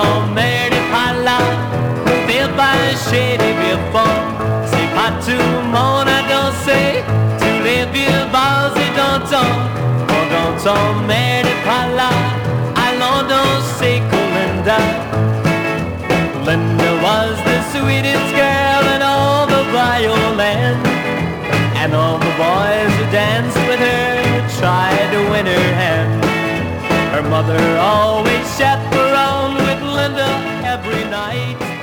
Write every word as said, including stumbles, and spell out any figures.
longtemps, mère n'est pas là, viens pas chez les vieux fonds. C'est pas tout le monde à danser, tous les vieux bars et d'antan. Pendant ton mère n'est pas là, allons danser Colinda. Linda was the sweetest girl in all the Bioland, and all the boys who danced with her tried to win her hand. Her mother always chaperoned with Linda every night.